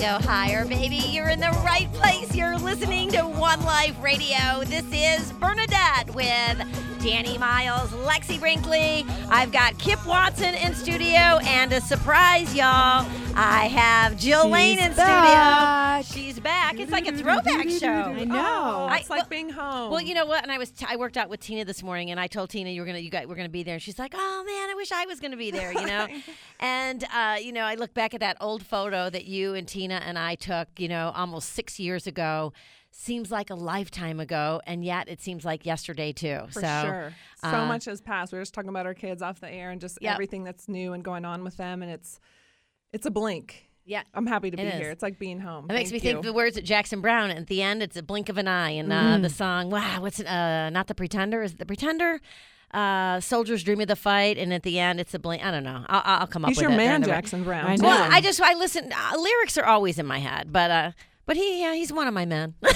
higher, baby. You're in the right place. You're listening to One Life Radio. This is Bernadette with Danny Miles, Lexi Brinkley. I've got Kip Watson in studio, and a surprise, y'all. I have Jill Lane in studio. She's back. It's like a throwback show. I know. It's like being home. Well, you know what? And I worked out with Tina this morning, and I told Tina you were gonna be there. And she's like, "Oh man, I wish I was gonna be there." You know. And I look back at that old photo that you and Tina and I took, almost 6 years ago. Seems like a lifetime ago, and yet it seems like yesterday too. For sure. So much has passed. We were just talking about our kids off the air and just everything that's new and going on with them, and it's a blink. Yeah, I'm happy to be here. It's like being home. It makes me think of the words of Jackson Brown. At the end, it's a blink of an eye, and the song. Wow, what's it? Not the Pretender. Is it the Pretender? Soldiers dream of the fight, and at the end, it's a blink. I don't know. I'll come up with it. He's your man, Jackson Brown. I know. Well, I listen. Lyrics are always in my head, but he's one of my men. You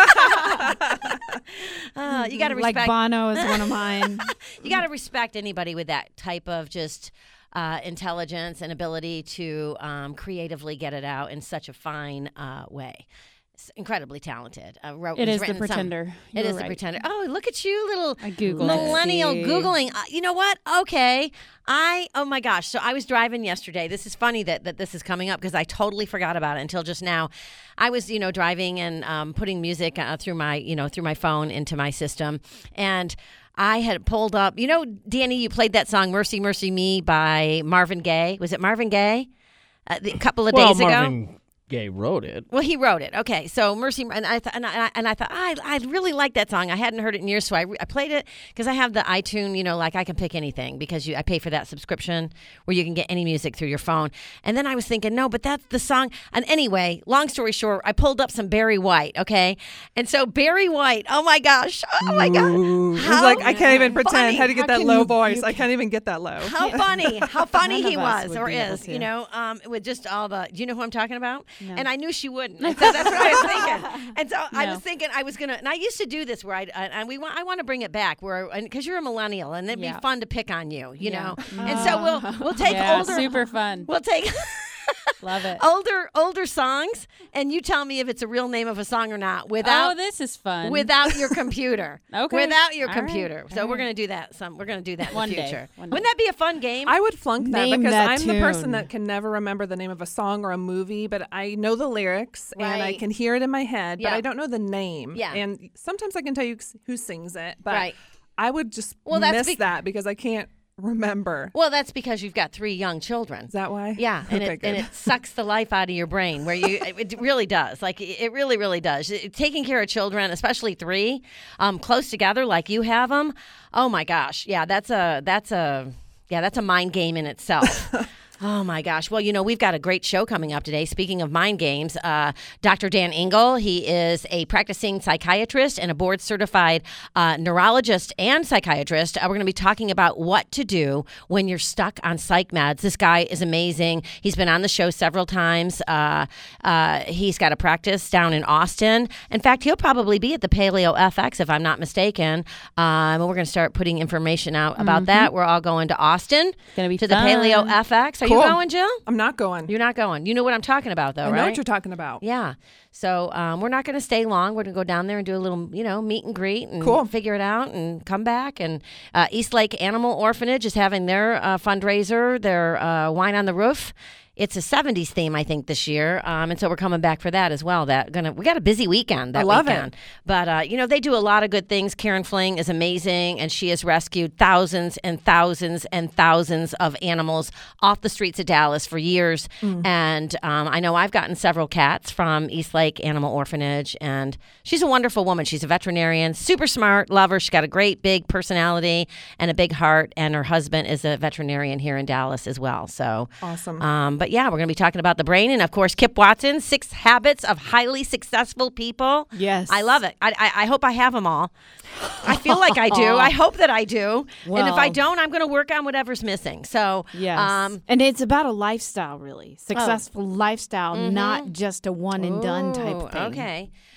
got to respect. Like Bono is one of mine. You got to respect anybody with that type of just intelligence and ability to creatively get it out in such a fine way. It's incredibly talented. It is the Pretender. It is the Pretender. Oh, look at you, little Googled millennial Googling. You know what? Okay. Oh my gosh. So I was driving yesterday. This is funny that this is coming up because I totally forgot about it until just now. I was, driving and putting music through my phone into my system. And I had pulled up, Danny, you played that song Mercy, Mercy Me by Marvin Gaye. Was it Marvin Gaye? A couple of days ago. Marvin Gaye wrote it. Well, he wrote it. Okay, so Mercy, and I thought I really like that song. I hadn't heard it in years, so I played it because I have the iTunes. Like I can pick anything because I pay for that subscription where you can get any music through your phone. And then I was thinking, no, but that's the song. And anyway, long story short, I pulled up some Barry White. Okay, and so Barry White. Oh my gosh. He's like, I can't even pretend how to get that low voice. I can't even get that low. How funny he was or is. To. With just all the. Do you know who I'm talking about? No. And I knew she wouldn't. And so that's what I was thinking. And so I was thinking I was gonna. And I used to do this where I want to bring it back because you're a millennial and it'd be fun to pick on you, know. And so we'll take older. Super fun. We'll take. Love it. Older songs, and you tell me if it's a real name of a song or not. This is fun. Without your computer. Okay. Without your All computer. Right. So we're gonna do that. We're gonna do that in One the day. future. One day. Wouldn't that be a fun game? I would flunk that Name because that I'm the person tune. that can never remember the name of a song or a movie, but I know the lyrics and I Right. can hear it in my head, but Yeah. I don't know the name. Yeah. And sometimes I can tell you who sings it, but Right. I would just that's miss that because I can't remember. Well, that's because you've got 3 young children. Is that why? Yeah, and Okay, it sucks the life out of your brain. Where it really does. Like it really, really does. Taking care of children, especially 3, close together like you have them. Oh my gosh, yeah, that's a mind game in itself. Oh, my gosh. Well, we've got a great show coming up today. Speaking of mind games, Dr. Dan Engel, he is a practicing psychiatrist and a board-certified neurologist and psychiatrist. We're going to be talking about what to do when you're stuck on psych meds. This guy is amazing. He's been on the show several times. He's got a practice down in Austin. In fact, he'll probably be at the Paleo FX, if I'm not mistaken. And we're going to start putting information out about that. We're all going to Austin Gonna be to the fun. Paleo FX. Are Cool. you going, Jill? I'm not going. You're not going. You know what I'm talking about, though, I right? know what you're talking about. Yeah. So we're not going to stay long. We're going to go down there and do a little, meet and greet and Cool. figure it out and come back. And Eastlake Animal Orphanage is having their fundraiser, their Wine on the Roof. It's a 70s theme, I think, this year. And so we're coming back for that as well. We got a busy weekend that love weekend. it. But, they do a lot of good things. Karen Fling is amazing, and she has rescued thousands and thousands and thousands of animals off the streets of Dallas for years. And I know I've gotten several cats from Eastlake Animal Orphanage, and she's a wonderful woman. She's a veterinarian, super smart, love her. She's got a great big personality and a big heart, and her husband is a veterinarian here in Dallas as well. So Awesome. But yeah, we're going to be talking about the brain. And of course, Kip Watson, 6 Habits of Highly Successful People. Yes. I love it. I hope I have them all. I feel like I do. I hope that I do. And if I Well. don't, I'm going to work on whatever's missing. So, Yes. And it's about a lifestyle, really. Successful lifestyle, not just a one and done type Ooh, thing. Okay.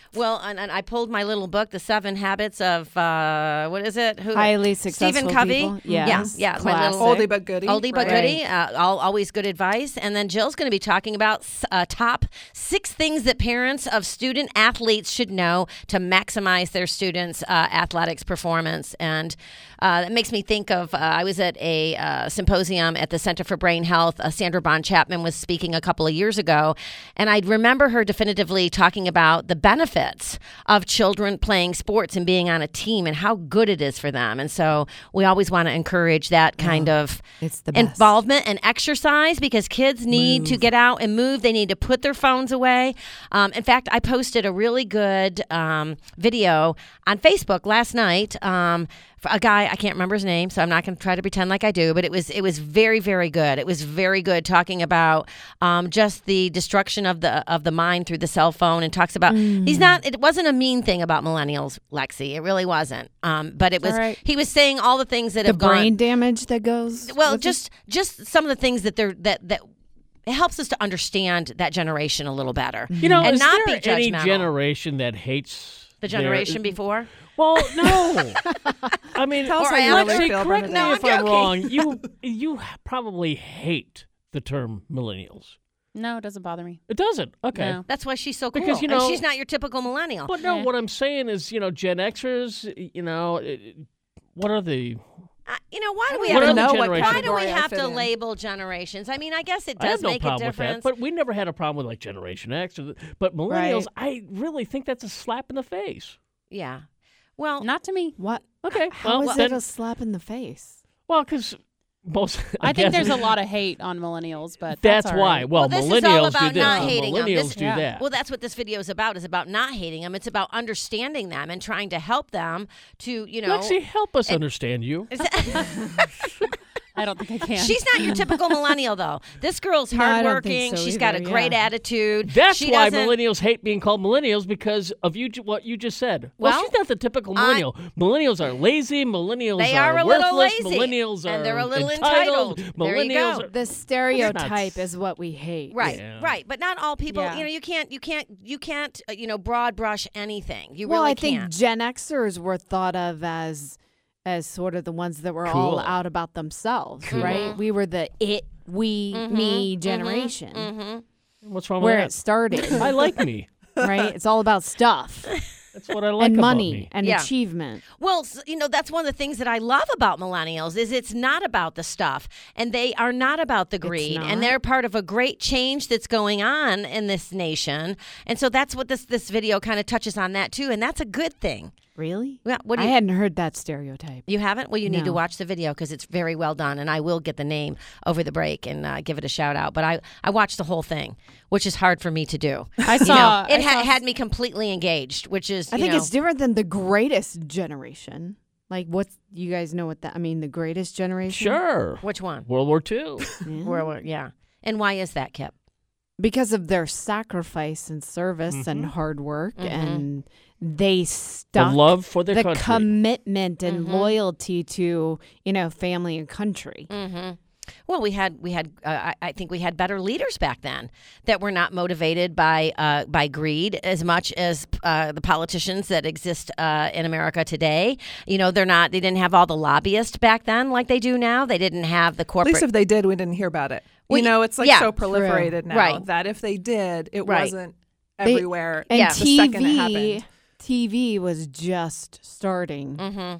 Well, and I pulled my little book, The 7 Habits of, what is it? Highly Successful Stephen Covey. People. Yes. Yeah. Classic. My little Oldie but goodie. Oldie but right? goodie. Always good advice. And then Jill's going to be talking about top 6 things that parents of student athletes should know to maximize their students' athletics performance. And that makes me think of, I was at a symposium at the Center for Brain Health. Sandra Bond Chapman was speaking a couple of years ago, and I remember her definitively talking about the benefits of children playing sports and being on a team and how good it is for them. And so we always want to encourage that kind of It's the best. involvement and exercise, because kids need to get out and move. They need to put their phones away. In fact, I posted a really good video on Facebook last night. For a guy, I can't remember his name, so I'm not going to try to pretend like I do, but it was very, very good. It was very good, talking about just the destruction of the mind through the cell phone, and talks about it wasn't a mean thing about millennials, Lexi. It really wasn't. But it was right. he was saying all the things that The have gone. brain damage that goes. Well, with just some of the things that it helps us to understand that generation a little better. You know, and is not there be any judgmental. generation that hates The generation before? Well, no. I mean, Tell us Or how you Alex, really Lexi, feel, correct me Bernadette. if I'm wrong. You probably hate the term millennials. No, it doesn't bother me. It doesn't. Okay. No. That's why she's so cool. Because, you And know- she's not your typical millennial. But no, Yeah. what I'm saying is, Gen Xers, what are the... Why do we What have other to generation? why do we category I have fit to in? label generations? I mean, I guess it I have does no make a problem with that, difference. but we never had a problem with like Generation X. But millennials, I really think that's a slap in the face. Yeah. Well, Not to me. What? Okay, How well, is then, it a slap in the face? well, because most. I think guess there's a lot of hate on millennials, but That's all why. right. Well, Well, this is millennials all about do this. not and hating them. millennials This- do yeah. that. well, that's what this video is about not hating them. It's about understanding them and trying to help them to, Lexi, help us understand you. I don't think I can. She's not your typical millennial, though. This girl's No, I don't hardworking. think so She's got a either, great yeah. attitude. That's she why doesn't- millennials hate being called millennials, because of what you just said. Well, Well, she's not the typical millennial. Millennials are lazy. Millennials They are are a little worthless. lazy, Millennials are and they're a little entitled. entitled. There you Millennials go. are. The stereotype is what we hate. Right, Yeah. right, but not all people. Yeah. You can't broad brush anything. You Well, really I think can't. Gen Xers were thought of as sort of the ones that were Cool. all out about themselves, right? We were the me generation, What's wrong where with it started, that? I like me. right? It's all about stuff That's what I like and about money me. and Yeah. achievement. Well, that's one of the things that I love about millennials is it's not about the stuff, and they are not about the greed, not. and they're part of a great change that's going on in this nation, and so that's what this video kind of touches on that too, and that's a good thing. Really? Yeah, what do I you? hadn't heard that stereotype. You haven't? Well, you need to No. watch the video because it's very well done, and I will get the name over the break and give it a shout out. But I watched the whole thing, which is hard for me to do. I saw. It had me completely engaged, which is I think it's different than the greatest generation. Like, what's you guys know what that? I mean, the greatest generation. Sure. which one? World War II. Yeah. And why is that, Kip? Because of their sacrifice and service and hard work, and they The stuck love for their the country. commitment and loyalty to family and country. Well, we had. I think we had better leaders back then that were not motivated by greed as much as the politicians that exist in America today. They're not. They didn't have all the lobbyists back then like they do now. They didn't have the At corporate. least if they did, we didn't hear about it. Well, It's like yeah. so proliferated now Right. that if they did, it Right. wasn't everywhere. And Yeah. The second it happened. TV was just starting.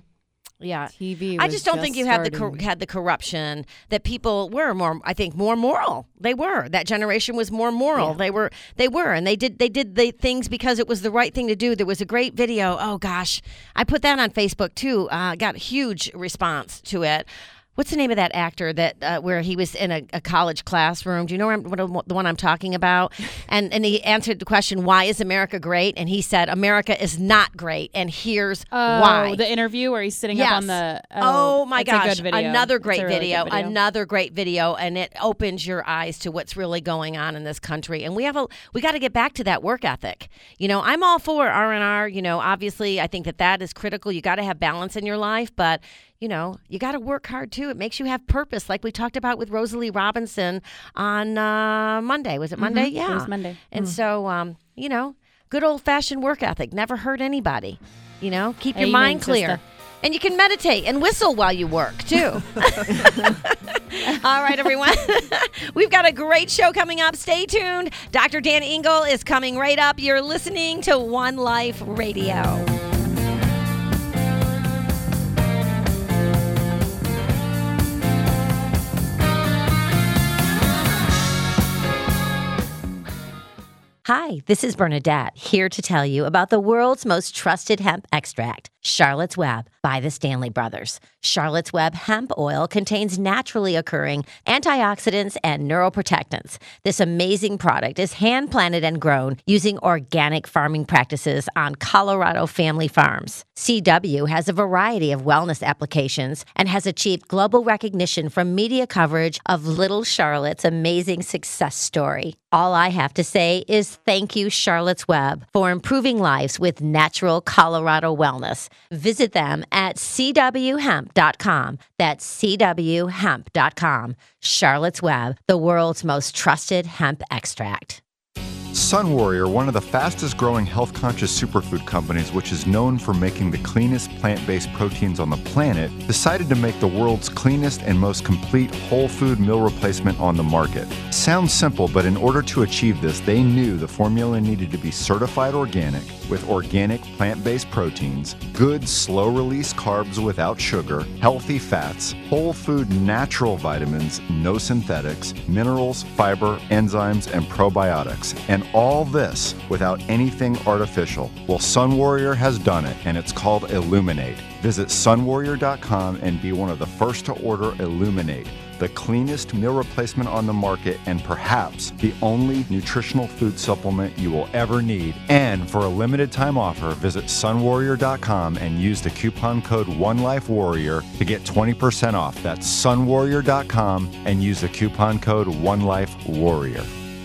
yeah. TV. I was just don't think you had starting. had the corruption that people were more. I think more moral. They were. That generation was more moral. They were, and they did the things because it was the right thing to do. There was a great video. Oh gosh, I put that on Facebook too. Got a huge response to it. What's the name of that actor that where he was in a college classroom? Do you know the one I'm talking about? And he answered the question, "Why is America great?" And he said, "America is not great, and here's why." The interview where he's sitting Yes. up on the. Oh my that's a gosh! good video. Another It's great a really video, good video. another great video, and it opens your eyes to what's really going on in this country. And we got to get back to that work ethic. I'm all for R&R. Obviously, I think that is critical. You got to have balance in your life, but you got to work hard too. It makes you have purpose, like we talked about with Rosalie Robinson on Monday. Was it Monday? Yeah, It was Monday. And so, good old-fashioned work ethic. Never hurt anybody. You know, keep your Amen, mind clear. sister. And you can meditate and whistle while you work, too. All right, everyone. We've got a great show coming up. Stay tuned. Dr. Dan Engle is coming right up. You're listening to One Life Radio. Hi, this is Bernadette, here to tell you about the world's most trusted hemp extract, Charlotte's Web by the Stanley Brothers. Charlotte's Web hemp oil contains naturally occurring antioxidants and neuroprotectants. This amazing product is hand-planted and grown using organic farming practices on Colorado family farms. CW has a variety of wellness applications and has achieved global recognition from media coverage of Little Charlotte's amazing success story. All I have to say is thank you, Charlotte's Web, for improving lives with natural Colorado wellness. Visit them at cwhemp.com. That's cwhemp.com. Charlotte's Web, the world's most trusted hemp extract. Sun Warrior, one of the fastest growing health-conscious superfood companies, which is known for making the cleanest plant-based proteins on the planet, decided to make the world's cleanest and most complete whole food meal replacement on the market. Sounds simple, but in order to achieve this, they knew the formula needed to be certified organic, with organic plant-based proteins, good slow-release carbs without sugar, healthy fats, whole food natural vitamins, no synthetics, minerals, fiber, enzymes, and probiotics, and all this without anything artificial. Well, Sun Warrior has done it, and it's called Illuminate. Visit sunwarrior.com and be one of the first to order Illuminate, the cleanest meal replacement on the market and perhaps the only nutritional food supplement you will ever need. And for a limited time offer, visit sunwarrior.com and use the coupon code OneLifeWarrior to get 20% off. That's sunwarrior.com and use the coupon code OneLifeWarrior.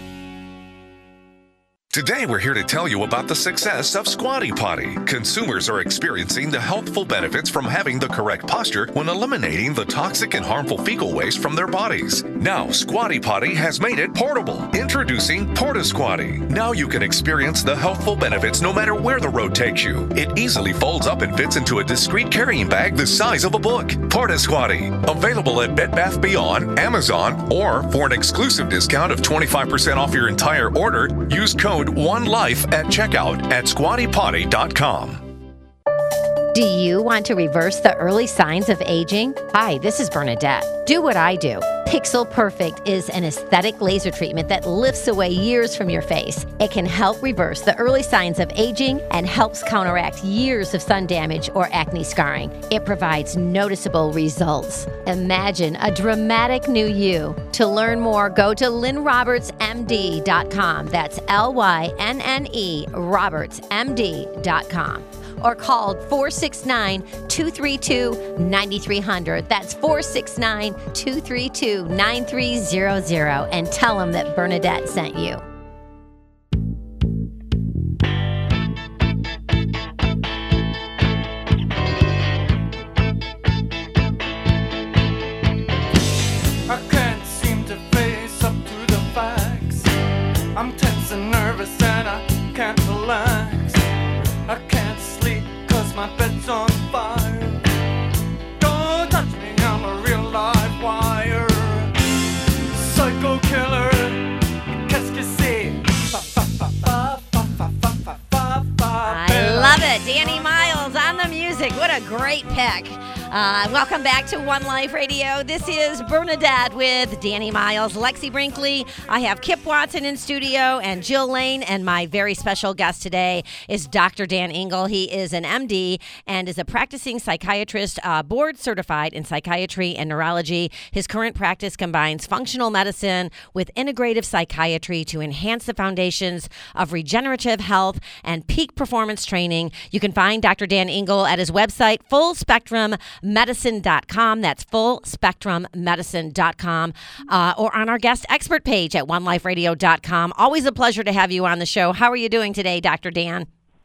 Today, we're here to tell you about the success of Squatty Potty. Consumers are experiencing the healthful benefits from having the correct posture when eliminating the toxic and harmful fecal waste from their bodies. Now, Squatty Potty has made it portable. Introducing Porta Squatty. Now you can experience the healthful benefits no matter where the road takes you. It easily folds up and fits into a discreet carrying bag the size of a book. Porta Squatty. Available at Bed Bath Beyond, Amazon, or for an exclusive discount of 25% off your entire order, use code OneLife at checkout at squattypotty.com. Do you want to reverse the early signs of aging? Hi, this is Bernadette. Do what I do. Pixel Perfect is an aesthetic laser treatment that lifts away years from your face. It can help reverse the early signs of aging and helps counteract years of sun damage or acne scarring. It provides noticeable results. Imagine a dramatic new you. To learn more, go to LynnRobertsMD.com. That's LYNNE RobertsMD.com. Or call 469-232-9300. That's 469-232-9300 and tell them that Bernadette sent you. I can't seem to face up to the facts. I'm tense and nervous and I can't relax. I can't sleep 'cause my bed's on fire. Don't touch me, I'm a real live wire. Psycho killer, qu'est-ce que c'est? I love it. Danny Miles on the music. What a great pick. Welcome back to One Life Radio. This is Bernadette with Danny Miles, Lexi Brinkley. I have Kip Watson in studio and Jill Lane, and my very special guest today is Dr. Dan Engle. He is an MD and is a practicing psychiatrist, board certified in psychiatry and neurology. His current practice combines functional medicine with integrative psychiatry to enhance the foundations of regenerative health and peak performance training. You can find Dr. Dan Engle at his website, fullspectrummedicine.com. That's fullspectrummedicine.com, or on our guest expert page at oneliferadio.com. Always a pleasure to have you on the show. How are you doing today, Dr. Dan?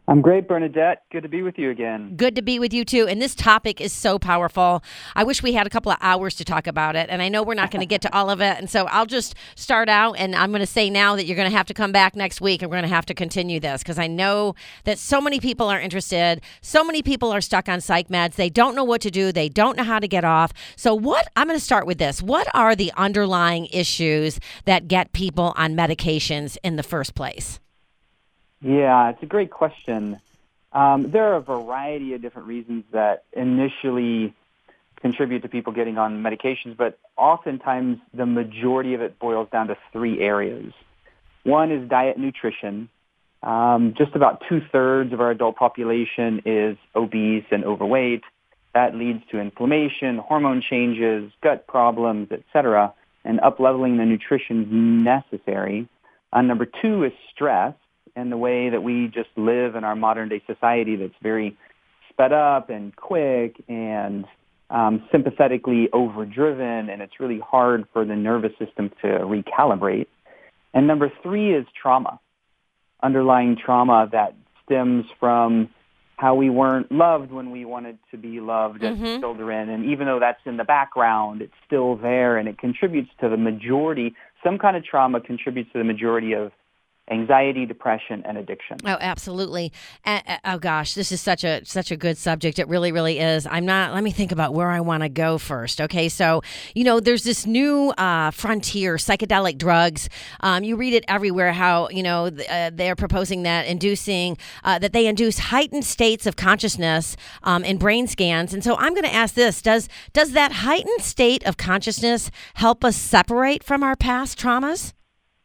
I'm great, Bernadette. Good to be with you again. Good to be with you, too. And this topic is so powerful. I wish we had a couple of hours to talk about it. And I know we're not going to get to all of it. And so I'll just start out. And I'm going to say now that you're going to have to come back next week. And we're going to have to continue this because I know that so many people are interested. So many people are stuck on psych meds. They don't know what to do. They don't know how to get off. So I'm going to start with this. What are the underlying issues that get people on medications in the first place? Yeah, it's a great question. There are a variety of different reasons that initially contribute to people getting on medications, but oftentimes the majority of it boils down to three areas. One is diet and nutrition. Just about 2/3 of our adult population is obese and overweight. That leads to inflammation, hormone changes, gut problems, etc., and up-leveling the nutrition is necessary. Number 2 is stress. And the way that we just live in our modern-day society that's very sped up and quick and sympathetically overdriven, and it's really hard for the nervous system to recalibrate. And number 3 is trauma, underlying trauma that stems from how we weren't loved when we wanted to be loved as children. And even though that's in the background, it's still there, and it contributes to the majority. Some kind of trauma contributes to the majority of anxiety, depression, and addiction. Oh, absolutely. Oh gosh, this is such a good subject. It really, really is. Let me think about where I want to go first. Okay. So, there's this new frontier, psychedelic drugs. You read it everywhere how, they're proposing that that they induce heightened states of consciousness in brain scans. And so I'm going to ask this, does that heightened state of consciousness help us separate from our past traumas?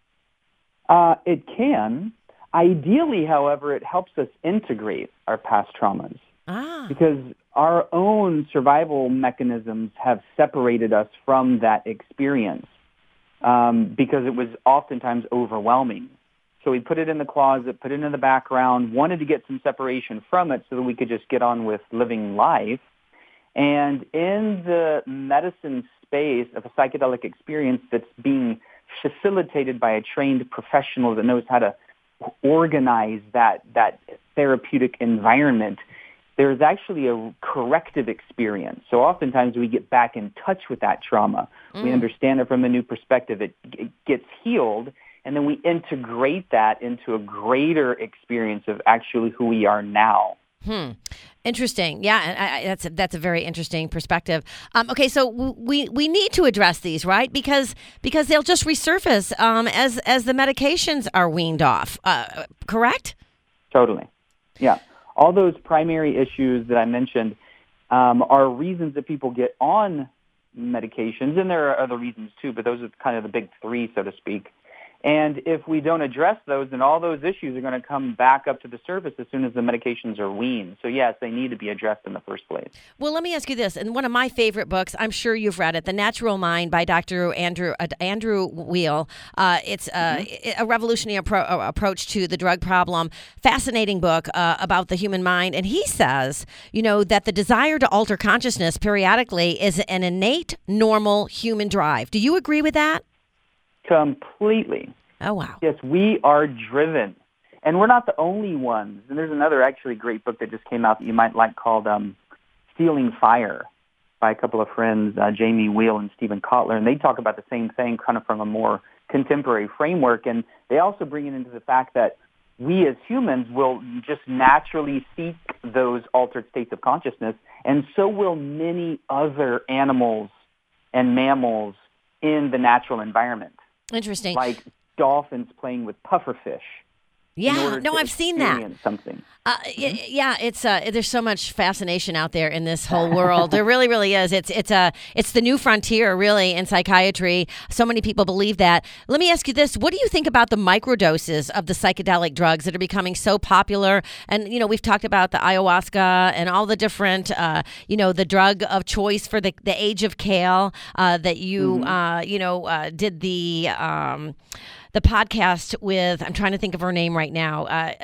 It can. Ideally, however, it helps us integrate our past traumas because our own survival mechanisms have separated us from that experience because it was oftentimes overwhelming. So we put it in the closet, put it in the background, wanted to get some separation from it so that we could just get on with living life. And in the medicine space of a psychedelic experience that's being facilitated by a trained professional that knows how to organize that therapeutic environment, there's actually a corrective experience. So oftentimes we get back in touch with that trauma. We understand it from a new perspective. It gets healed, and then we integrate that into a greater experience of actually who we are now. Interesting. Yeah, that's a very interesting perspective. Okay, so we need to address these, right? Because they'll just resurface as the medications are weaned off. Correct? Totally. Yeah. All those primary issues that I mentioned are reasons that people get on medications, and there are other reasons too, but those are kind of the big three, so to speak. And if we don't address those, then all those issues are going to come back up to the surface as soon as the medications are weaned. So, yes, they need to be addressed in the first place. Well, let me ask you this. And one of my favorite books, I'm sure you've read it, The Natural Mind by Dr. Andrew Weil. It's a revolutionary approach to the drug problem. Fascinating book about the human mind. And he says, that the desire to alter consciousness periodically is an innate, normal human drive. Do you agree with that? Completely. Oh, wow. Yes, we are driven. And we're not the only ones. And there's another actually great book that just came out that you might like called Stealing Fire by a couple of friends, Jamie Wheel and Stephen Kotler. And they talk about the same thing kind of from a more contemporary framework. And they also bring it into the fact that we as humans will just naturally seek those altered states of consciousness. And so will many other animals and mammals in the natural environment. Interesting. Like dolphins playing with pufferfish. Yeah, no, I've seen that. Something. Yeah, it's there's so much fascination out there in this whole world. There really, really is. It's the new frontier, really, in psychiatry. So many people believe that. Let me ask you this: what do you think about the microdoses of the psychedelic drugs that are becoming so popular? And we've talked about the ayahuasca and all the different, the drug of choice for the age of kale that you did the podcast with, I'm trying to think of her name right now,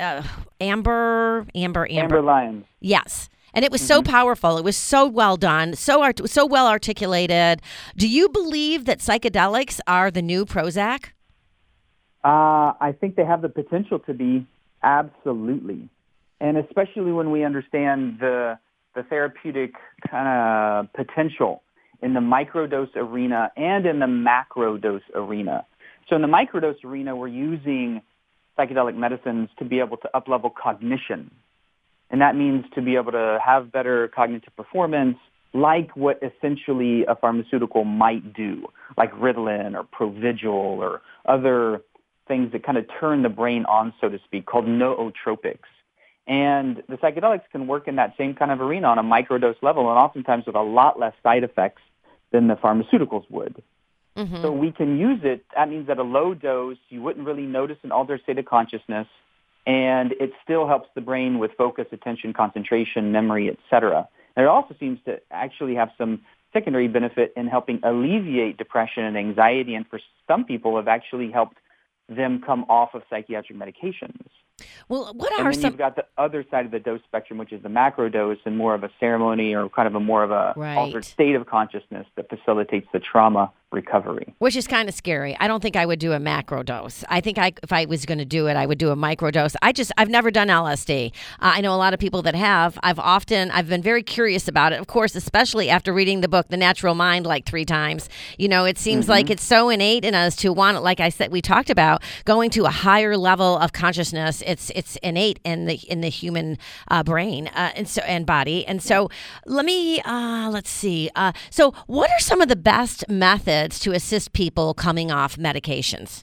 Amber Lyons. Yes. And it was so powerful. It was so well done, so well articulated. Do you believe that psychedelics are the new Prozac? I think they have the potential to be, absolutely. And especially when we understand the therapeutic kind of potential in the microdose arena and in the macrodose arena. So in the microdose arena, we're using psychedelic medicines to be able to up-level cognition. And that means to be able to have better cognitive performance, like what essentially a pharmaceutical might do, like Ritalin or Provigil or other things that kind of turn the brain on, so to speak, called nootropics. And the psychedelics can work in that same kind of arena on a microdose level and oftentimes with a lot less side effects than the pharmaceuticals would. Mm-hmm. So we can use it. That means at a low dose, you wouldn't really notice an altered state of consciousness, and it still helps the brain with focus, attention, concentration, memory, etc. And it also seems to actually have some secondary benefit in helping alleviate depression and anxiety, and for some people have actually helped them come off of psychiatric medications. Well, and then you've got the other side of the dose spectrum, which is the macro dose and more of a ceremony or kind of a more of a altered state of consciousness that facilitates the trauma recovery. Which is kind of scary. I don't think I would do a macro dose. I think if I was going to do it, I would do a micro dose. I've never done LSD. I know a lot of people that have. I've been very curious about it, of course, especially after reading the book, The Natural Mind, like 3 times. You know, it seems like it's so innate in us to want, like I said, we talked about going to a higher level of consciousness. It's innate in the human brain and body. And so let's see. So what are some of the best methods to assist people coming off medications?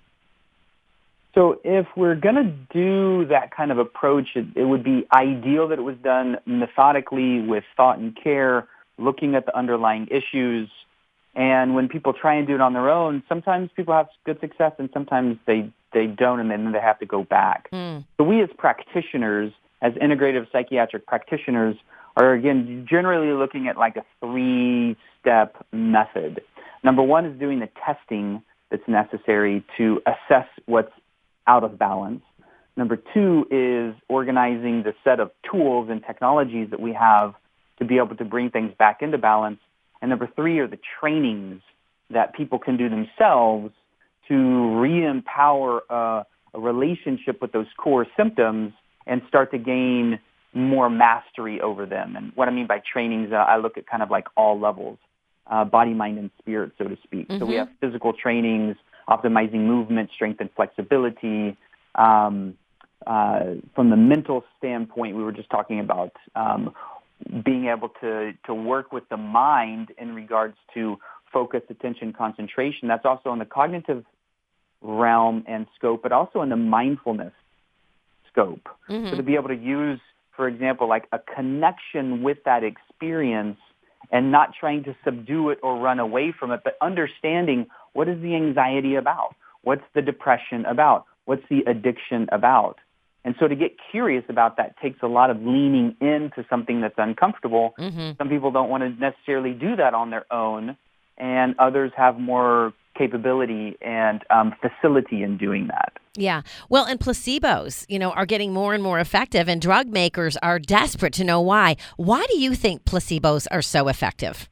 So if we're going to do that kind of approach, it would be ideal that it was done methodically with thought and care, looking at the underlying issues. And when people try and do it on their own, sometimes people have good success and sometimes they don't, and then they have to go back. So we as practitioners, as integrative psychiatric practitioners, are, again, generally looking at like a 3-step method. Number 1 is doing the testing that's necessary to assess what's out of balance. Number 2 is organizing the set of tools and technologies that we have to be able to bring things back into balance. And number 3 are the trainings that people can do themselves to re-empower a relationship with those core symptoms and start to gain more mastery over them. And what I mean by trainings, I look at kind of like all levels, body, mind, and spirit, so to speak. So we have physical trainings, optimizing movement, strength, and flexibility. From the mental standpoint, we were just talking about being able to work with the mind in regards to focus, attention, concentration. That's also in the cognitive realm and scope, but also in the mindfulness scope. So to be able to use, for example, like a connection with that experience and not trying to subdue it or run away from it, but understanding what is the anxiety about? What's the depression about? What's the addiction about? And so to get curious about that takes a lot of leaning into something that's uncomfortable. Some people don't want to necessarily do that on their own, and others have more capability and facility in doing that. Yeah. Well, and placebos, are getting more and more effective, and drug makers are desperate to know why. Why do you think placebos are so effective?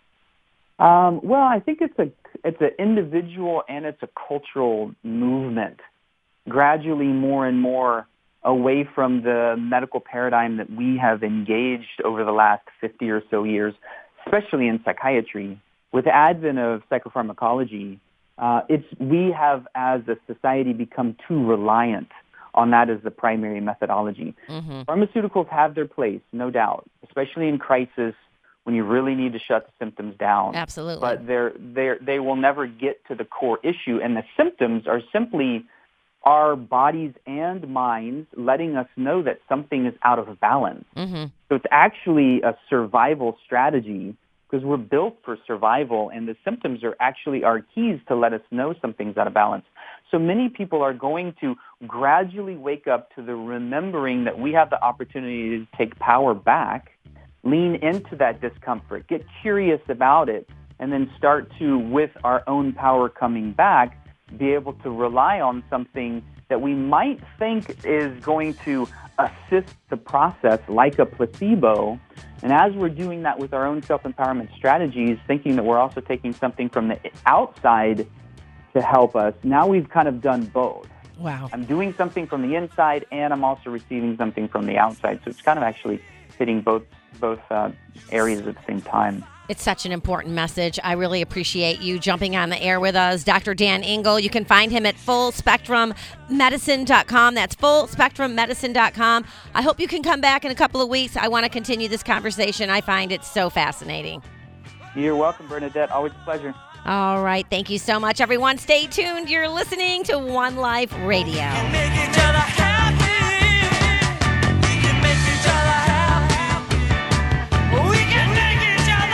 Well, I think it's an individual and it's a cultural movement, gradually more and more away from the medical paradigm that we have engaged over the last 50 or so years, especially in psychiatry. With the advent of psychopharmacology, we have, as a society, become too reliant on that as the primary methodology. Pharmaceuticals have their place, no doubt, especially in crisis when you really need to shut the symptoms down. Absolutely. But they will never get to the core issue, and the symptoms are simply our bodies and minds letting us know that something is out of balance. So it's actually a survival strategy, because we're built for survival, and the symptoms are actually our keys to let us know something's out of balance. So many people are going to gradually wake up to the remembering that we have the opportunity to take power back, lean into that discomfort, get curious about it, and then start to, with our own power coming back, be able to rely on something that we might think is going to assist the process, like a placebo. And as we're doing that with our own self-empowerment strategies, thinking that we're also taking something from the outside to help us, now we've kind of done both. Wow. I'm doing something from the inside, and I'm also receiving something from the outside. So it's kind of actually hitting both areas at the same time. It's such an important message. I really appreciate you jumping on the air with us. Dr. Dan Engle, you can find him at fullspectrummedicine.com. That's fullspectrummedicine.com. I hope you can come back in a couple of weeks. I want to continue this conversation. I find it so fascinating. You're welcome, Bernadette. Always a pleasure. All right. Thank you so much, everyone. Stay tuned. You're listening to One Life Radio. Make each other happy. We can make each other happy. We can make each other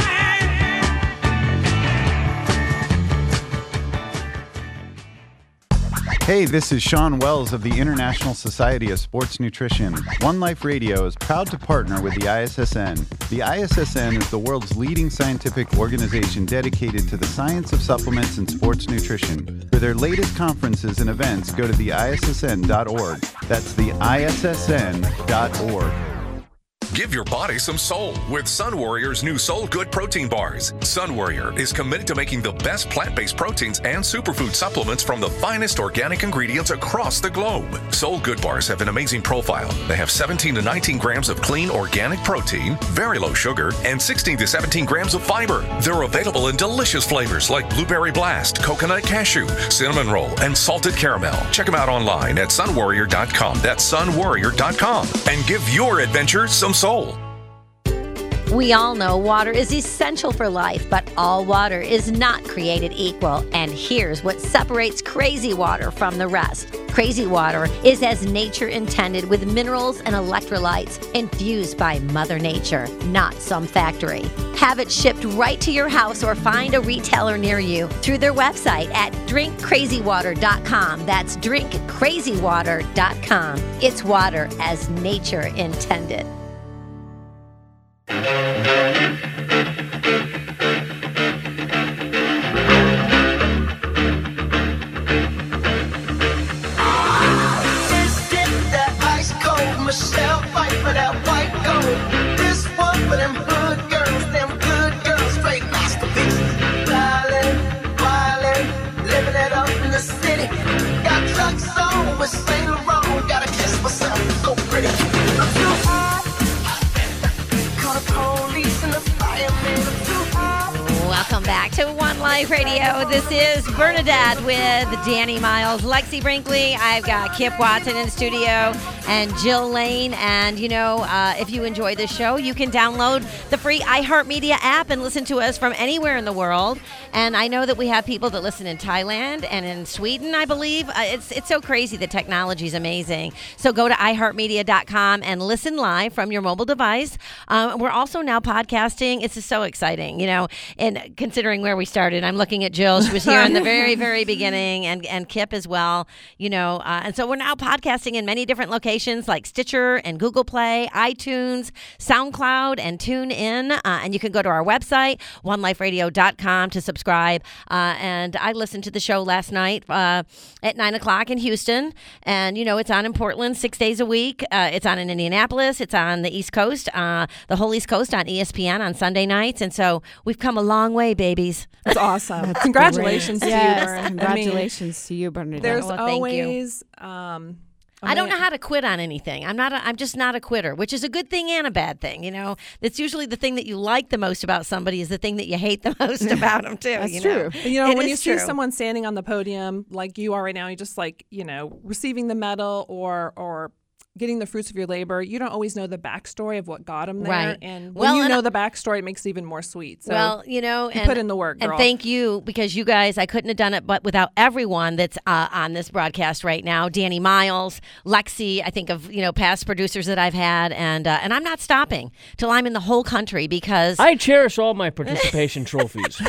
happy. Hey, this is Sean Wells of the International Society of Sports Nutrition. One Life Radio is proud to partner with the ISSN. The ISSN is the world's leading scientific organization dedicated to the science of supplements and sports nutrition. For their latest conferences and events, go to theissn.org. That's the ISSN.org. Give your body some soul with Sun Warrior's new Soul Good protein bars. Sun Warrior is committed to making the best plant-based proteins and superfood supplements from the finest organic ingredients across the globe. Soul Good bars have an amazing profile. They have 17 to 19 grams of clean organic protein, very low sugar, and 16 to 17 grams of fiber. They're available in delicious flavors like Blueberry Blast, Coconut Cashew, Cinnamon Roll, and Salted Caramel. Check them out online at sunwarrior.com. That's sunwarrior.com. And give your adventure some soul. We all know water is essential for life, but all water is not created equal. And here's what separates Crazy Water from the rest. Crazy Water is as nature intended, with minerals and electrolytes infused by Mother Nature, not some factory. Have it shipped right to your house or find a retailer near you through their website at drinkcrazywater.com. That's drinkcrazywater.com. It's water as nature intended. Michelle fight for that white gold. This one for them good girls, straight masterpieces. Wildin', living it up in the city. Got trucks on with Saint Laurent, gotta kiss myself, so pretty. I'm too hot. Call the police and the firemen. I'm too hot. Welcome back to One Life Radio. This is Bernadette with Danny Miles, Lexi Brinkley. I've got Kip Watson in studio and Jill Lane. And, you know, if you enjoy this show, you can download the free iHeartMedia app and listen to us from anywhere in the world. And I know that we have people that listen in Thailand and in Sweden, I believe. It's so crazy. The technology is amazing. So go to iHeartMedia.com and listen live from your mobile device. We're also now podcasting. It's just so exciting, you know, and considering where we started. I'm looking at Jill. She was here in the very, very beginning, and Kip as well, you know. And so we're now podcasting in many different locations like Stitcher and Google Play, iTunes, SoundCloud, and TuneIn. And you can go to our website, oneliferadio.com, to subscribe. And I listened to the show last night at 9 o'clock in Houston. And, you know, it's on in Portland 6 days a week. It's on in Indianapolis. It's on the East Coast, the whole East Coast on ESPN on Sunday nights. And so we've come a long way, babies. That's awesome. Congratulations to you, Bern. Congratulations to you, Bernadette. There's thank always... I don't know how to quit on anything. I'm just not a quitter, which is a good thing and a bad thing. You know, that's usually the thing that you like the most about somebody is the thing that you hate the most about them too. That's you true. know? You know, It when you is see true. someone standing on the podium like you are right now, you just like, you know, receiving the medal or getting the fruits of your labor, you don't always know the backstory of what got them there. Right. And Well, when you and know the backstory, it makes it even more sweet. So well, you know, you put in the work, girl. And thank you, because you guys, I couldn't have done it but without everyone that's on this broadcast right now. Danny Miles, Lexi, I think of, you know, past producers that I've had, and I'm not stopping till I'm in the whole country because I cherish all my participation trophies.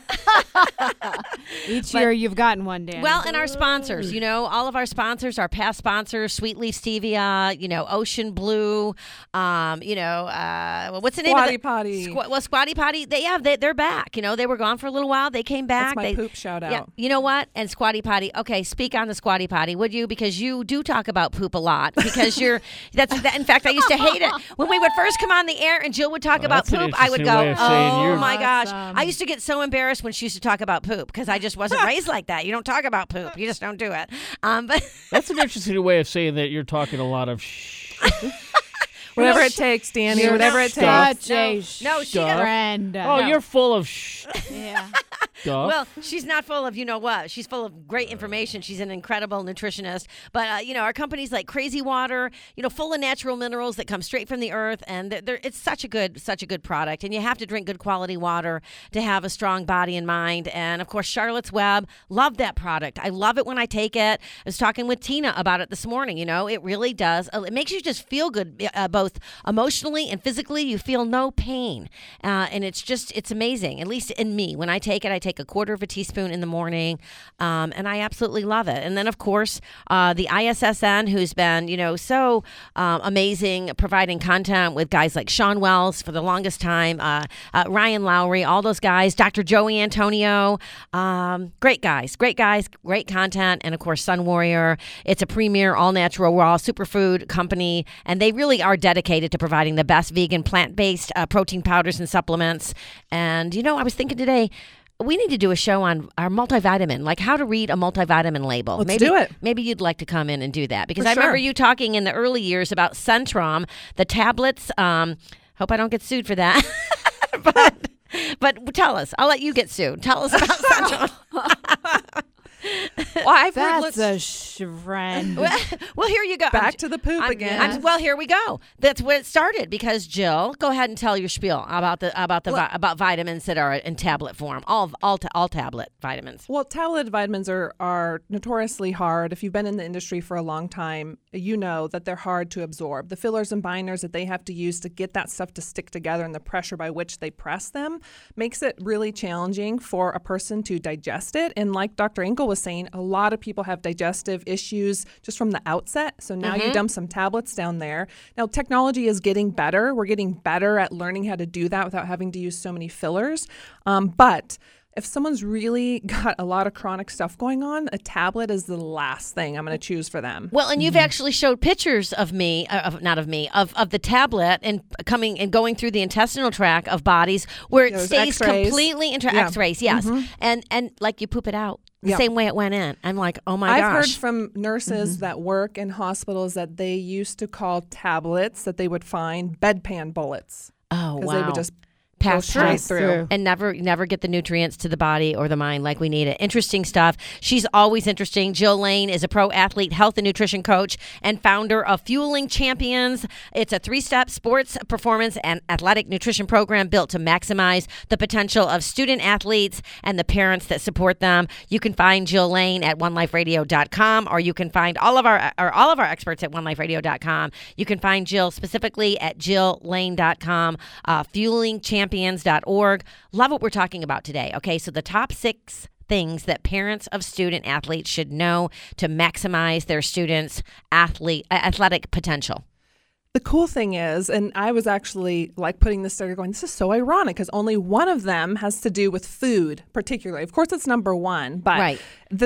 Each year you've gotten one, Dan. well, and our sponsors, you know, all of our sponsors, our past sponsors, Sweet Leaf Stevia, Aqua, Ocean Blue, what's the name of Squatty it? Potty. Squatty Potty. They're back. They were gone for a little while. They came back. That's my poop shout out. Yeah, you know what? And Squatty Potty. Okay, speak on the Squatty Potty, would you? Because you do talk about poop a lot. Because in fact, I used to hate it when we would first come on the air and Jill would talk about that's an poop. I would interesting way go, of saying oh you're- my gosh! Awesome. I used to get so embarrassed when she used to talk about poop because I just wasn't raised like that. You don't talk about poop. You just don't do it. But That's an interesting way of saying that you're talking a lot of Whatever it takes, Danny. You're Whatever it stuff. takes. Such a no, she doesn't. friend. Oh, you're full of Yeah. stuff. Well, she's not full of what. She's full of great information. She's an incredible nutritionist. But our company's like Crazy Water, full of natural minerals that come straight from the earth, and it's such a good product. And you have to drink good quality water to have a strong body and mind. And of course, Charlotte's Web, love that product. I love it when I take it. I was talking with Tina about it this morning. It really does. It makes you just feel good, both emotionally and physically. You feel no pain, and it's amazing. At least in me, when I take it, I take a quarter of a teaspoon in the morning, and I absolutely love it. And then, of course, the ISSN, who's been, so amazing, providing content with guys like Sean Wells for the longest time, Ryan Lowry, all those guys, Dr. Joey Antonio, great guys, great content, and of course, Sun Warrior. It's a premier all-natural raw superfood company, and they really are dedicated to providing the best vegan, plant-based protein powders and supplements. And, I was thinking today, we need to do a show on our multivitamin, like how to read a multivitamin label. Let's do it. Maybe you'd like to come in and do that, because For I remember sure. you talking in the early years about Centrum, the tablets. Hope I don't get sued for that. But tell us. I'll let you get sued. Tell us about Centrum. Well, I've heard. That's a friend. Well, here you go. Back to the poop again. Well, here we go. That's where it started. Because Jill, go ahead and tell your spiel about about vitamins that are in tablet form. All tablet vitamins. Well, tablet vitamins are notoriously hard. If you've been in the industry for a long time, you know that they're hard to absorb. The fillers and binders that they have to use to get that stuff to stick together and the pressure by which they press them makes it really challenging for a person to digest it. And like Dr. Engel was saying, a lot of people have digestive issues just from the outset. So now you dump some tablets down there. Now, technology is getting better. We're getting better at learning how to do that without having to use so many fillers. But if someone's really got a lot of chronic stuff going on, a tablet is the last thing I'm going to choose for them. Well, and you've actually showed pictures of me, of the tablet and going through the intestinal tract of bodies where it Those stays X-rays. completely Yeah. X-rays, yes, and like you poop it out the Yeah. same way it went in. I'm like, oh my I've gosh. heard from nurses that work in hospitals that they used to call tablets that they would find bedpan bullets. Oh Because wow. they would just Pass go straight through. through. And never get the nutrients to the body or the mind like we need it. Interesting stuff. She's always interesting. Jill Lane is a pro athlete, health and nutrition coach, and founder of Fueling Champions. It's a 3-step sports performance and athletic nutrition program built to maximize the potential of student athletes and the parents that support them. You can find Jill Lane at oneliferadio.com, or you can find all of our experts at oneliferadio.com. You can find Jill specifically at jilllane.com. Fuelingchampions.org. Love what we're talking about today. Okay, so the top 6 things that parents of student athletes should know to maximize their students' athletic potential. The cool thing is, and I was actually like putting this together going, this is so ironic because only one of them has to do with food particularly. Of course, it's number one, but Right.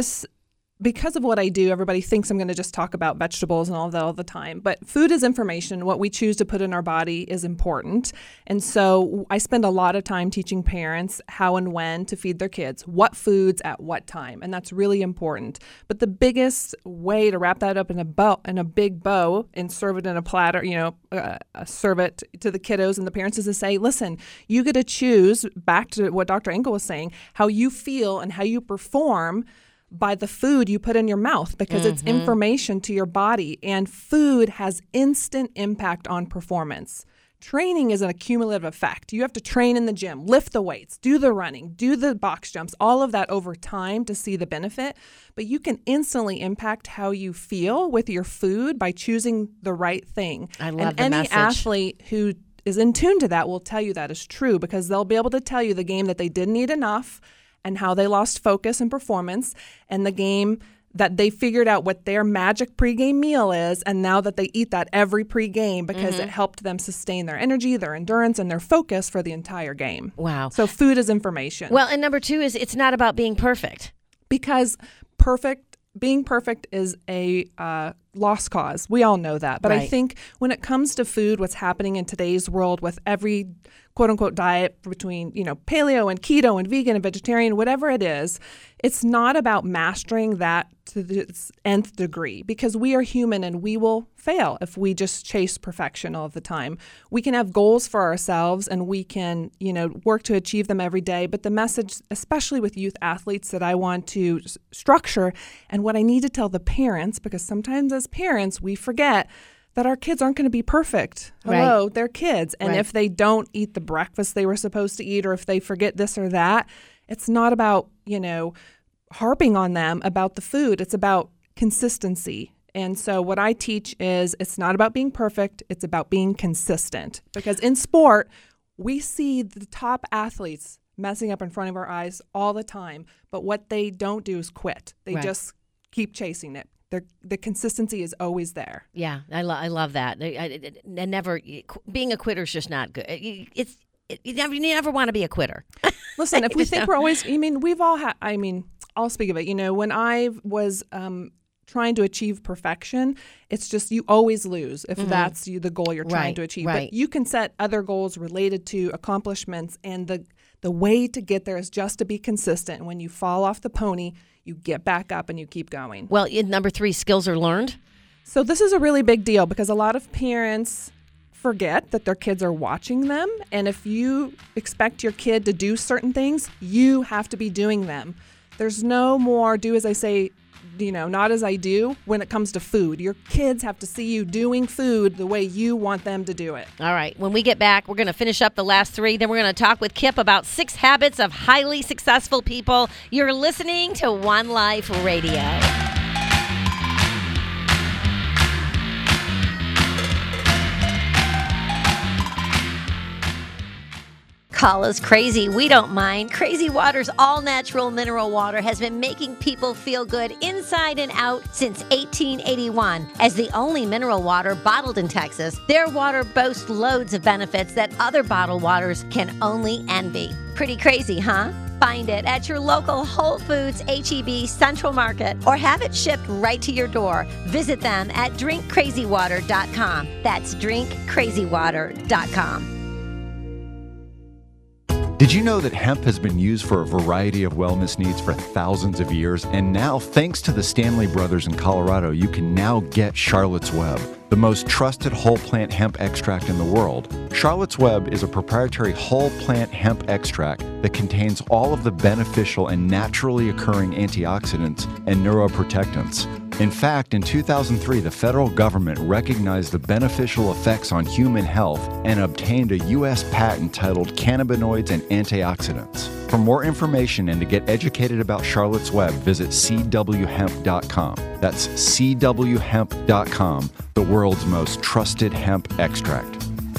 because of what I do, everybody thinks I'm going to just talk about vegetables and all that all the time. But food is information. What we choose to put in our body is important. And so I spend a lot of time teaching parents how and when to feed their kids, what foods at what time. And that's really important. But the biggest way to wrap that up in a big bow and serve it in a platter, serve it to the kiddos and the parents, is to say, listen, you get to choose, back to what Dr. Engel was saying, how you feel and how you perform by the food you put in your mouth, because it's information to your body, and food has instant impact on performance. Training is an accumulative effect. You have to train in the gym, lift the weights, do the running, do the box jumps, all of that over time to see the benefit. But you can instantly impact how you feel with your food by choosing the right thing. I love and the any message. athlete who is in tune to that will tell you that is true, because they'll be able to tell you the game that they didn't eat enough and how they lost focus and performance, and the game that they figured out what their magic pregame meal is, and now that they eat that every pregame because it helped them sustain their energy, their endurance, and their focus for the entire game. Wow. So food is information. Well, and number 2 is it's not about being perfect. Because being perfect is a lost cause. We all know that. But I Right. think when it comes to food, what's happening in today's world with every quote unquote diet between, paleo and keto and vegan and vegetarian, whatever it is, it's not about mastering that to the nth degree, because we are human and we will fail if we just chase perfection all the time. We can have goals for ourselves and we can, work to achieve them every day. But the message, especially with youth athletes, that I want to structure, and what I need to tell the parents, because sometimes as parents, we forget that our kids aren't going to be perfect. Hello, they're kids. And if they don't eat the breakfast they were supposed to eat, or if they forget this or that, it's not about, harping on them about the food. It's about consistency. And so what I teach is it's not about being perfect. It's about being consistent. Because in sport, we see the top athletes messing up in front of our eyes all the time. But what they don't do is quit. They just keep chasing it. The consistency is always there. Yeah, I love that. I never being a quitter is just not good. You never want to be a quitter. Listen, if we think we're always, we've all had. I'll speak of it. When I was trying to achieve perfection, it's just you always lose if that's the goal you're trying to achieve. Right. But you can set other goals related to accomplishments, and the way to get there is just to be consistent. And when you fall off the pony, you get back up and you keep going. Well, number 3, skills are learned. So this is a really big deal because a lot of parents forget that their kids are watching them. And if you expect your kid to do certain things, you have to be doing them. There's no more do as I say, not as I do when it comes to food. Your kids have to see you doing food the way you want them to do it. All right. When we get back, we're going to finish up the last 3. Then we're going to talk with Kip about 6 habits of highly successful people. You're listening to One Life Radio. Call us crazy. We don't mind. Crazy Water's all-natural mineral water has been making people feel good inside and out since 1881. As the only mineral water bottled in Texas, their water boasts loads of benefits that other bottled waters can only envy. Pretty crazy, huh? Find it at your local Whole Foods, H-E-B, Central Market, or have it shipped right to your door. Visit them at drinkcrazywater.com. That's drinkcrazywater.com. Did you know that hemp has been used for a variety of wellness needs for thousands of years? And now, thanks to the Stanley Brothers in Colorado, you can now get Charlotte's Web, the most trusted whole plant hemp extract in the world. Charlotte's Web is a proprietary whole plant hemp extract that contains all of the beneficial and naturally occurring antioxidants and neuroprotectants. In fact, in 2003, the federal government recognized the beneficial effects on human health and obtained a U.S. patent titled Cannabinoids and Antioxidants. For more information and to get educated about Charlotte's Web, visit cwhemp.com. That's cwhemp.com, the world's most trusted hemp extract.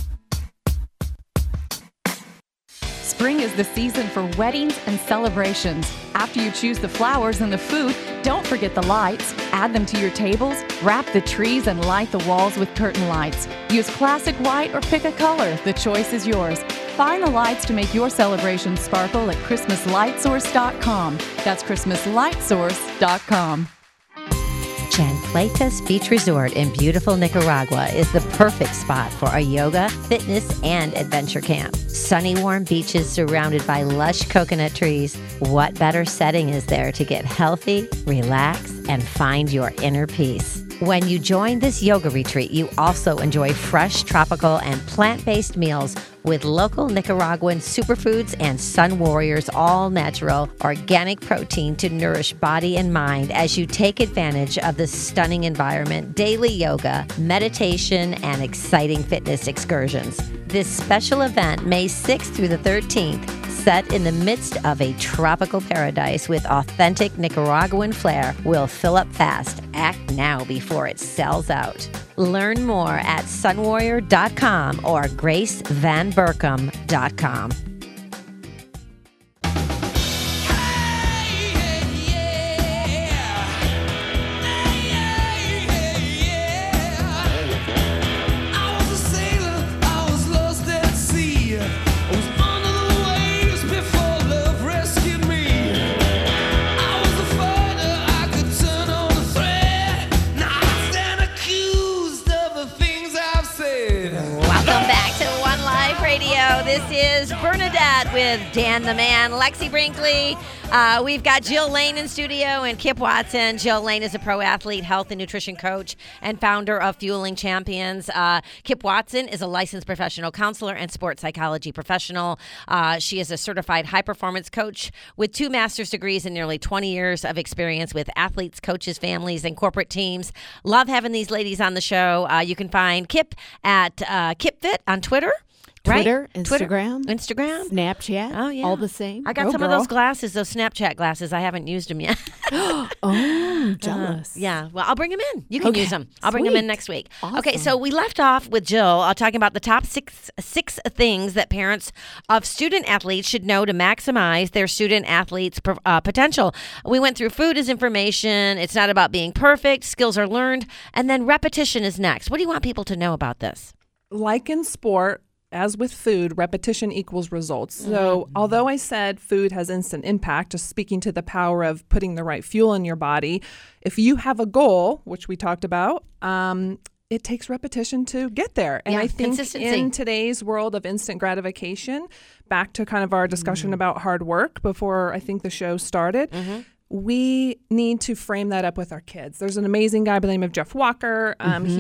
Spring is the season for weddings and celebrations. After you choose the flowers and the food, don't forget the lights. Add them to your tables, wrap the trees, and light the walls with curtain lights. Use classic white or pick a color. The choice is yours. Find the lights to make your celebration sparkle at ChristmasLightSource.com. That's ChristmasLightSource.com. Chancletas Beach Resort in beautiful Nicaragua is the perfect spot for a yoga, fitness, and adventure camp. Sunny, warm beaches surrounded by lush coconut trees. What better setting is there to get healthy, relax, and find your inner peace? When you join this yoga retreat, you also enjoy fresh, tropical, and plant-based meals with local Nicaraguan superfoods and Sun Warriors all-natural organic protein to nourish body and mind as you take advantage of the stunning environment, daily yoga, meditation, and exciting fitness excursions. This special event, May 6th through the 13th, set in the midst of a tropical paradise with authentic Nicaraguan flair, will fill up fast. Act now before it sells out. Learn more at sunwarrior.com or gracevanberkom.com. with Dan the Man, Lexi Brinkley. We've got Jill Lane in studio and Kip Watson. Jill Lane is a pro athlete, health and nutrition coach, and founder of Fueling Champions. Kip Watson is a licensed professional counselor and sports psychology professional. She is a certified high-performance coach with 2 master's degrees and nearly 20 years of experience with athletes, coaches, families, and corporate teams. Love having these ladies on the show. You can find Kip at KipFit on Twitter. Twitter, Right? Instagram, Snapchat. Oh, yeah. All the same. I got some of those glasses, those Snapchat glasses. I haven't used them yet. Oh, jealous. Yeah. Well, I'll bring them in. You can Okay. use them. I'll bring them in Sweet. next week. Awesome. Okay, so we left off with Jill talking about the top six things that parents of student athletes should know to maximize their student athletes' potential. We went through food as information. It's not about being perfect. Skills are learned. And then repetition is next. What do you want people to know about this? Like in sport, as with food, repetition equals results. So although I said food has instant impact, just speaking to the power of putting the right fuel in your body, if you have a goal, which we talked about, it takes repetition to get there. And Yeah, I think consistency. in today's world of instant gratification, back to kind of our discussion about hard work before I think the show started, we need to frame that up with our kids. There's an amazing guy by the name of Jeff Walker.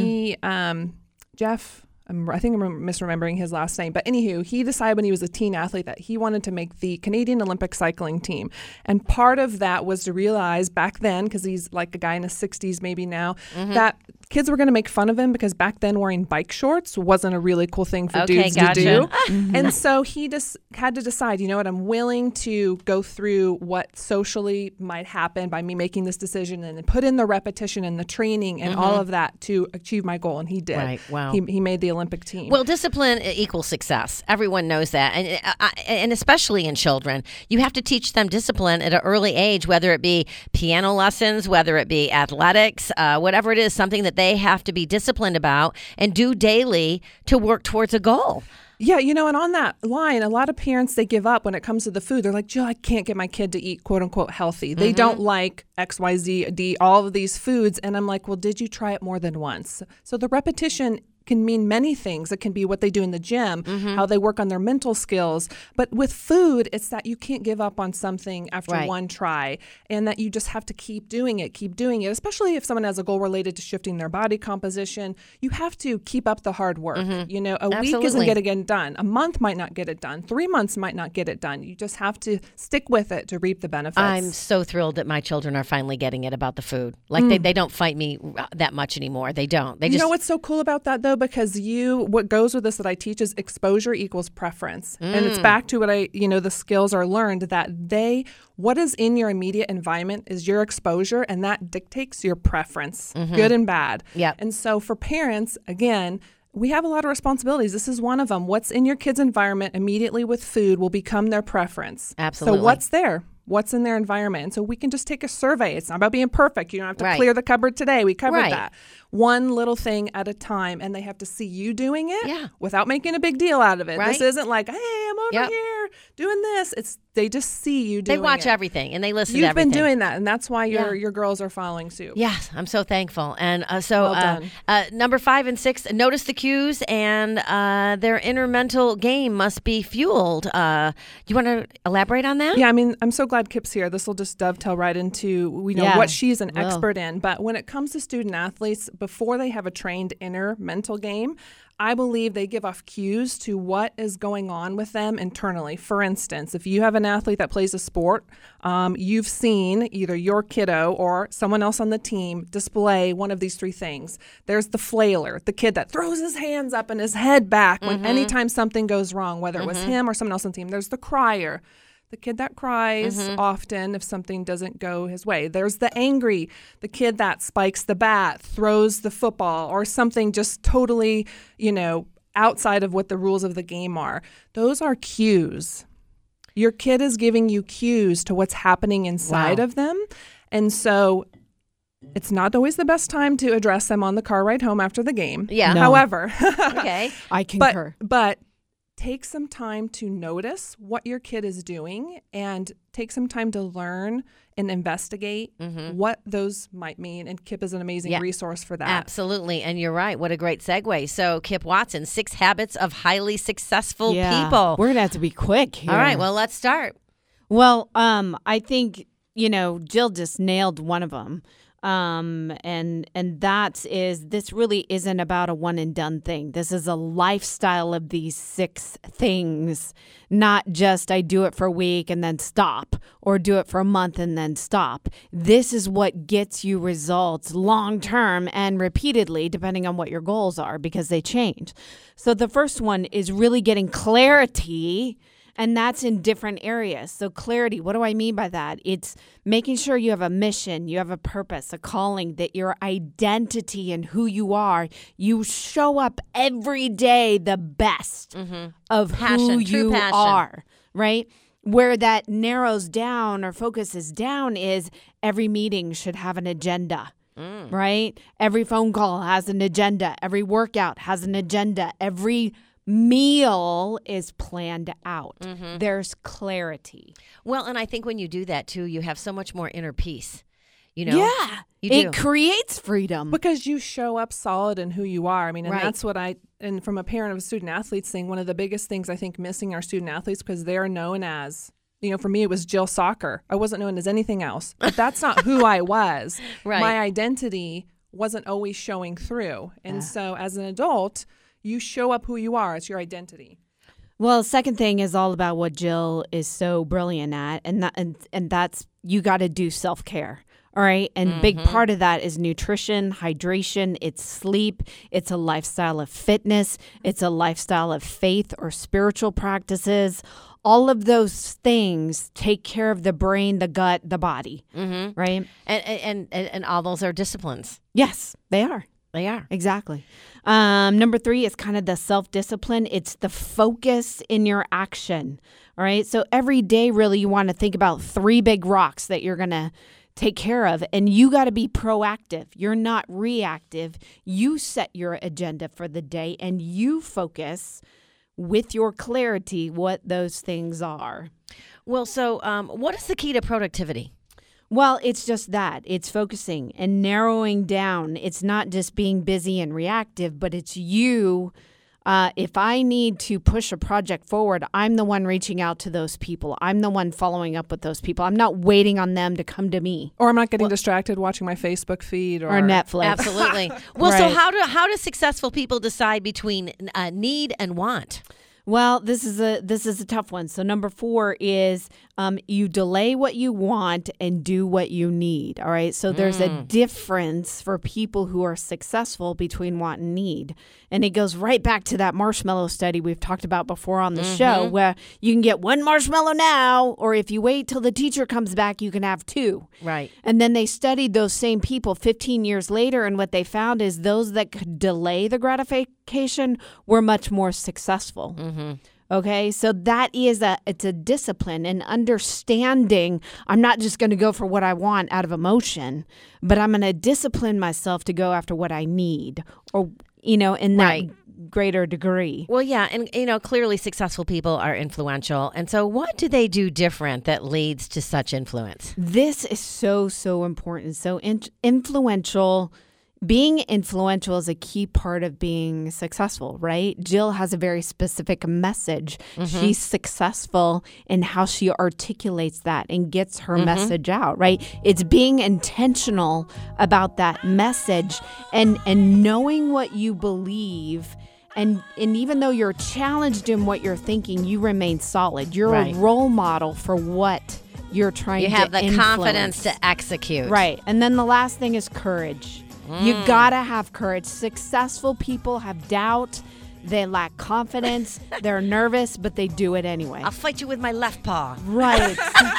I think I'm misremembering his last name. But anywho, he decided when he was a teen athlete that he wanted to make the Canadian Olympic cycling team. And part of that was to realize back then, because he's like a guy in his 60s maybe now, that kids were going to make fun of him because back then wearing bike shorts wasn't a really cool thing for dudes to do. And so he just had to decide, you know what, I'm willing to go through what socially might happen by me making this decision and then put in the repetition and the training and all of that to achieve my goal. And he did. Right. Wow. He made the Olympic team. Well, discipline equals success. Everyone knows that. And especially in children, you have to teach them discipline at an early age, whether it be piano lessons, whether it be athletics, whatever it is, something that they have to be disciplined about and do daily to work towards a goal. Yeah, you know, and on that line, a lot of parents, they give up when it comes to the food. They're like, Jill, I can't get my kid to eat quote unquote healthy. They don't like X, Y, Z, D, all of these foods. And I'm like, well, did you try it more than once? So the repetition can mean many things. It can be what they do in the gym, how they work on their mental skills. But with food, it's that you can't give up on something after one try and that you just have to keep doing it, especially if someone has a goal related to shifting their body composition. You have to keep up the hard work. You know, a week isn't going to get it done. A month might not get it done. 3 months might not get it done. You just have to stick with it to reap the benefits. I'm so thrilled that my children are finally getting it about the food. Like they don't fight me that much anymore. They don't. They You just know what's so cool about that though? Because what goes with this that I teach is exposure equals preference. And it's back to what the skills are learned that what is in your immediate environment is your exposure, and that dictates your preference, good and bad. Yep. And so for parents, again, we have a lot of responsibilities. This is one of them. What's in your kid's environment immediately with food will become their preference. Absolutely. So what's there? What's in their environment? And so we can just take a survey. It's not about being perfect. You don't have to clear the cupboard today. We covered that. One little thing at a time, and they have to see you doing it without making a big deal out of it. Right. This isn't like, hey, I'm over here doing this. They just see you doing it. They watch everything and they listen to You've everything. been doing that, and that's why your girls are following suit. Yes, I'm so thankful. And Well done. number 5 and 6, notice the cues, and their inner mental game must be fueled. You want to elaborate on that? Yeah, I mean, I'm so glad Kip's here. This will just dovetail right into what she's an expert in. But when it comes to student athletes, before they have a trained inner mental game, I believe they give off cues to what is going on with them internally. For instance, if you have an athlete that plays a sport, you've seen either your kiddo or someone else on the team display one of these 3 things. There's the flailer, the kid that throws his hands up and his head back when anytime something goes wrong, whether it was him or someone else on the team. There's the crier, the kid that cries often if something doesn't go his way. There's the angry, the kid that spikes the bat, throws the football, or something just totally, outside of what the rules of the game are. Those are cues. Your kid is giving you cues to what's happening inside of them. And so it's not always the best time to address them on the car ride home after the game. Yeah. No. However, I concur. But take some time to notice what your kid is doing and take some time to learn and investigate what those might mean. And KIPP is an amazing resource for that. Absolutely. And you're right. What a great segue. So Kip Watson, 6 Habits of Highly Successful People. We're going to have to be quick here. All right. Well, let's start. Well, I think, Jill just nailed one of them. And that is, this really isn't about a one and done thing. This is a lifestyle of these 6 things, not just I do it for a week and then stop, or do it for a month and then stop. This is what gets you results long term and repeatedly, depending on what your goals are, because they change. So the first one is really getting clarity. And that's in different areas. So clarity, what do I mean by that? It's making sure you have a mission, you have a purpose, a calling, that your identity and who you are, you show up every day the best of who you are, right? Where that narrows down or focuses down is every meeting should have an agenda. Right? Every phone call has an agenda. Every workout has an agenda. Every meal is planned out. There's clarity. Well, and I think when you do that too, you have so much more inner peace. You It creates freedom because you show up solid in who you are. I mean, and that's what and from a parent of a student athletes thing, one of the biggest things I think missing our student athletes, because they're known as, for me, it was Jill Soccer. I wasn't known as anything else, but that's not who I was. My identity wasn't always showing through. And so as an adult, you show up who you are. It's your identity. Well, second thing is all about what Jill is so brilliant at, and that's you got to do self-care. All right. And big part of that is nutrition, hydration, it's sleep, it's a lifestyle of fitness, it's a lifestyle of faith or spiritual practices. All of those things take care of the brain, the gut, the body. Right. And all those are disciplines. Yes, they are. They are. Exactly. Number 3 is kind of the self-discipline. It's the focus in your action. All right. So every day, really, you want to think about 3 big rocks that you're going to take care of. And you got to be proactive. You're not reactive. You set your agenda for the day and you focus with your clarity what those things are. Well, so what is the key to productivity? Well, it's just that. It's focusing and narrowing down. It's not just being busy and reactive, but it's you. If I need to push a project forward, I'm the one reaching out to those people. I'm the one following up with those people. I'm not waiting on them to come to me. Or I'm not getting distracted watching my Facebook feed or Netflix. Absolutely. Well, so how do successful people decide between need and want? Well, this is a tough one. So number 4 is you delay what you want and do what you need. All right. So there's a difference for people who are successful between want and need. And it goes right back to that marshmallow study we've talked about before on the show, where you can get 1 marshmallow now, or if you wait till the teacher comes back, you can have 2. Right. And then they studied those same people 15 years later. And what they found is those that could delay the gratification were much more successful. Okay, so it's a discipline and understanding. I'm not just going to go for what I want out of emotion, but I'm going to discipline myself to go after what I need, or in that greater degree. Well, yeah, and clearly successful people are influential, and so what do they do different that leads to such influence? This is so important. So influential. Being influential is a key part of being successful, right? Jill has a very specific message. She's successful in how she articulates that and gets her message out, right? It's being intentional about that message and knowing what you believe. And even though you're challenged in what you're thinking, you remain solid. You're a role model for what you're trying to influence. You have the confidence to execute. Right. And then the last thing is courage. You gotta have courage. Successful people have doubt. They lack confidence. They're nervous, but they do it anyway. I'll fight you with my left paw. Right.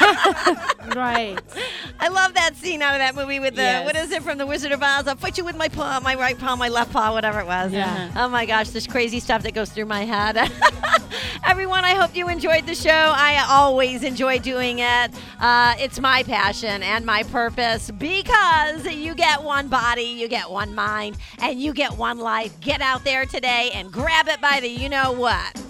Right. I love that scene out of that movie with what is it, from The Wizard of Oz? I'll fight you with my paw, my right paw, my left paw, whatever it was. Yeah. Oh my gosh, this crazy stuff that goes through my head. Everyone, I hope you enjoyed the show. I always enjoy doing it. It's my passion and my purpose, because you get one body, you get one mind, and you get one life. Get out there today and grab it by the you-know-what.